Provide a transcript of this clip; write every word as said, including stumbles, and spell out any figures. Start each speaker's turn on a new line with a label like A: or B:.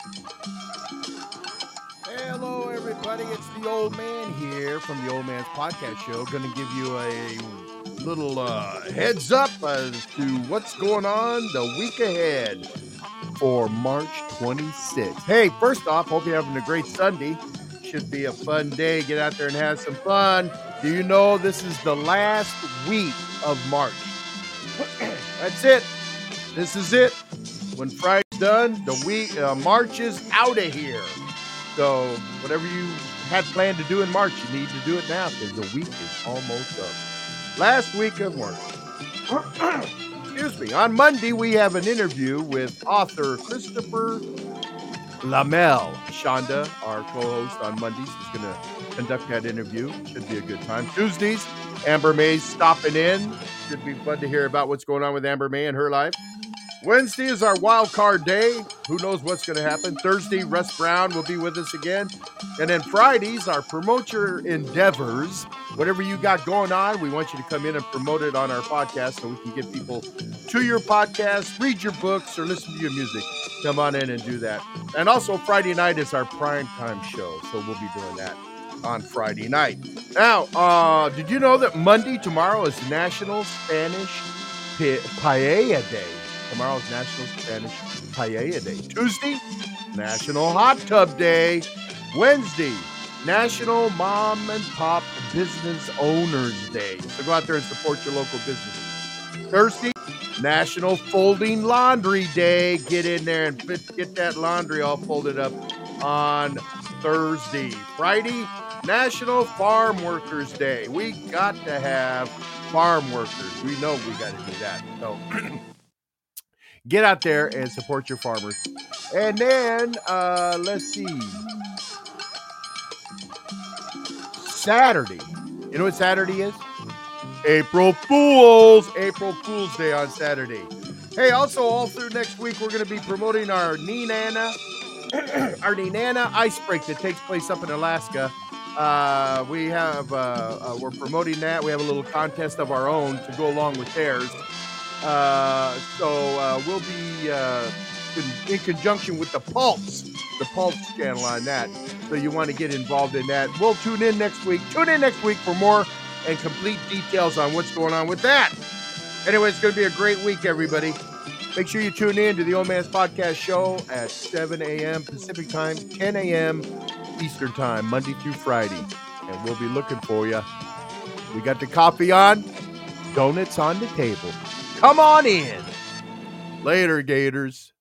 A: Hello, everybody. It's the old man here from the Old Man's Podcast Show. Going to give you a little uh, heads up as to what's going on the week ahead for March twenty-sixth. Hey, first off, hope you're having a great Sunday. Should be a fun day. Get out there and have some fun. Do you know this is the last week of March? That's it. This is it. When Friday's done, the week uh, March is out of here. So whatever you had planned to do in March, you need to do it now because the week is almost up. Last week of March. Excuse me. On Monday, we have an interview with author Christopher Lamel. Shonda, our co-host on Mondays, is going to conduct that interview. Should be a good time. Tuesdays, Amber May's stopping in. Should be fun to hear about what's going on with Amber May and her life. Wednesday is our wild card day. Who knows what's going to happen? Thursday, Russ Brown will be with us again. And then Fridays, our promote your endeavors. Whatever you got going on, we want you to come in and promote it on our podcast so we can get people to your podcast, read your books, or listen to your music. Come on in and do that. And also Friday night is our prime time show. So we'll be doing that on Friday night. Now, uh, did you know that Monday, tomorrow, is National Spanish Paella Day? Tomorrow's National Spanish Paella Day. Tuesday, National Hot Tub Day. Wednesday, National Mom and Pop Business Owners Day. So go out there and support your local businesses. Thursday, National Folding Laundry Day. Get in there and get that laundry all folded up on Thursday. Friday, National Farm Workers Day. We got to have farm workers. We know we got to do that. So get out there and support your farmers. And then, uh, let's see. Saturday. You know what Saturday is? April Fools. April Fool's Day on Saturday. Hey, also, all through next week, we're going to be promoting our Nenana, our Nenana Ice Break that takes place up in Alaska. Uh, we have, uh, uh, we're promoting that. We have a little contest of our own to go along with theirs. Uh, so uh, we'll be uh, in, in conjunction with the Pulse, the Pulse channel on that. So you want to get involved in that. We'll tune in next week. Tune in next week for more and complete details on what's going on with that. Anyway, it's going to be a great week, everybody. Make sure you tune in to the Old Man's Podcast Show at seven a.m. Pacific Time, ten a.m. Eastern Time, Monday through Friday. And we'll be looking for you. We got the coffee on, donuts on the table. Come on in. Later, Gators.